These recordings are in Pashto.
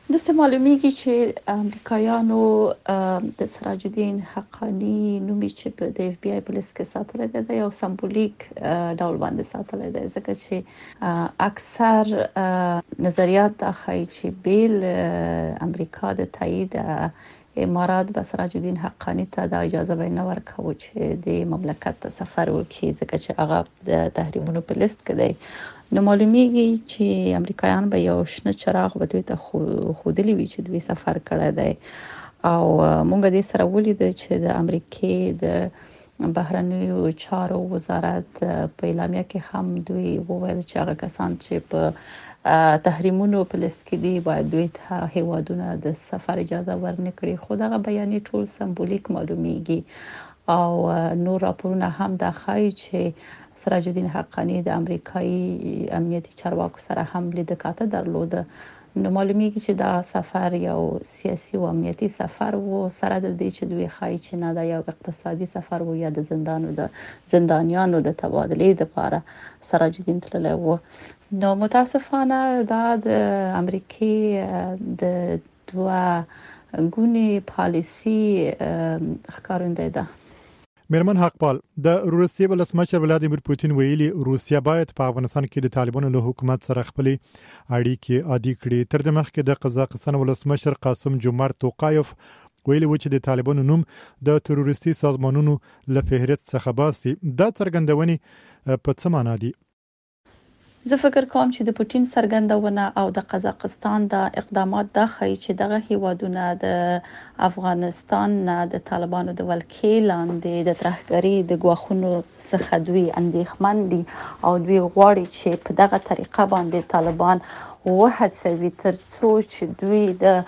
داسې معلومیږي چې امریکایانو د سراج الدین حقانی نومي چې په د اف بی آی په لیست کې ساتلی دی د یو سمبولیک ډول باندې ساتلی دی ځکه چې اکثر نظریات دا ښایي چې بیل امریکا د تایید امارات به سراج الدین حقانی ته د اجازه به نه ورکوي چې د مملکت ته سفر وکړي ځکه چې هغه د تحریمونو په لیست کې دی. نو معلومیږي چې امریکایان به یو شنه چراغ به دوی ته خودلی وي چې دوی سفر کړی دی او مونږ دې سره ولیدل چې د امریکای د بهرنیو چارو وزارت په اعلامیه کې هم دوی وویل چې هغه کسان چې په تحریمونو په لیست کې دي باید دوی ته هیوادونه د سفر اجازه ورنکړي خو دغه بیانیه ټول سمبولیک معلومیږي او نور راپورونه هم دا ښایي چې سراج الدین حقانی د امریکایي امنیتي چارواکو سره هم لیدکاته درلوده. نو معلومیږي چې دا سفر یو سیاسي او امنیتي سفر و سره د دې چې دوی ښایي چې نه دا یو اقتصادي سفر و یا د زندانیانو د تبادلې لپاره سراج الدین تللی و. نو متاسفانه دا د امریکای د دوه ګونې پالیسي ښکارنده ده. میرمن حقپال د روسیې ولسمشر ولادیمیر پوتین ویلي روسیا باید په افغانستان کې د طالبانو له حکومت سره خپل اړیکې عادي کړي. تر دې مخکې د قزاقستان ولسمشر قاسم جومارت توقایف ویلي و چې د طالبانو نوم د تروریستي سازمانونو له فهرست څخه باسي. دا څرګندونې په څه معنی دي؟ زه فکر کوم چې د پوتین څرګندونه او د قزاقستان د اقدامات دا ښایي چې دغه هیوادونه د افغانستان نه د طالبانو د ولکې لاندې د ترهګرۍ د ګواښونو څخه دوی اندېښمن دي او دوی غواړي چې په دغه طریقه باندې طالبان وهڅوي ترڅو چې دوی د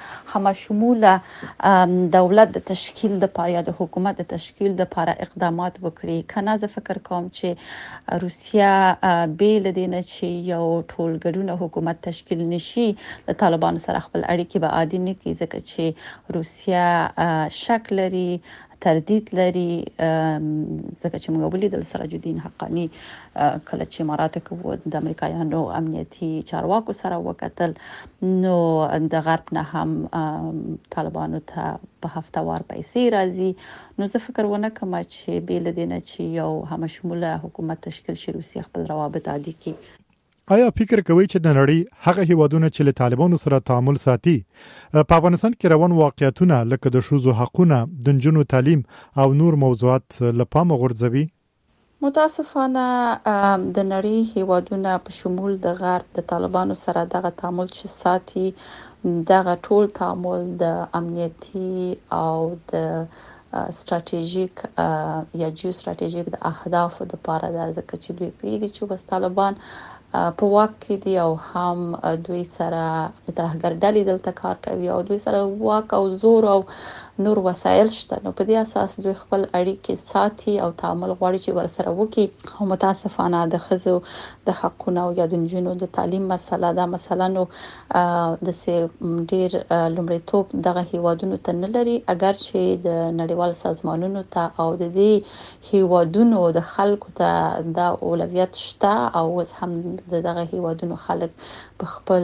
همشموله دولت د تشکیل لپاره یا د حکومت د تشکیل لپاره اقدامات وکړي. کنه زه فکر کوم چې روسیا بیل دینه چې یو ټولګډونه حکومت تشکیل نشي د طالبانو سره خپل اړیکې به عادي نه کړي ځکه چې روسیا شک لري تردید لري ځکه چې موږ ولیدل سراج الدین حقانی کله چې اماراتو کې د امریکایانو امنیتي چارواکو سره وکتل نو د غرب نه هم طالبانو ته په هفتوار پیسې راځي. نو زه فکر ونه کوم چې بیل دینه چې یو همشموله حکومت تشکیل شي روسیا خپل روابط عادي کړي. آیا فکر کوي چې د نړۍ هغه هیوادونه چې له طالبانو سره تعامل ساتي په افغانستان کې روان واقعیتونه لکه د ښځو حقونه د نجونو تعلیم او نور موضوعات له پامه غورځوي؟ متاسفانه د نړۍ هیوادونه په شمول د غرب د طالبانو سره دغه تعامل چې ساتي دغه ټول تعامل د امنیتي او د ستراتیژیک یا جیو ستراتیژیک د اهدافو لپاره د ځکه چې دوی پیږي چې بس طالبان په واک کې دي او هم دوی سره ترهګر ډلې دلته کار کوي او دوی سره واک او زور او نور وسایل شته. نو په دې اساس دوی خپل اړیکې ساتي او تعامل غواړي چې ورسره وکړي. او متاسفانه د ښځو د حقونو او یا د نجونو د تعلیم مسله دا مثلا نو د ډیر لومړیتوب دغه هیوادونو ته نه لري اگر چې د نړیوال سازمانونو ته او د دې هیوادونو د خلکو ته دا اولویت شته او هم دغه هیوادونو خلک په خپل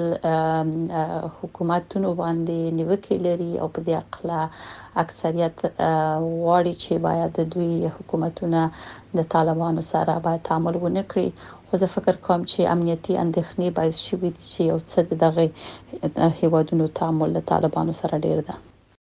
حکومتونو باندې نیوکه لري او په دې اقلا اکثریت غواړي چې باید دوی حکومتونه د طالبانو سره باید تعامل ونه کړي. خو زه فکر کوم چې امنیتي اندېښنې باعث شوي دي چې یو څه دغه هیوادونو تعامل له طالبانو سره ډیر ده.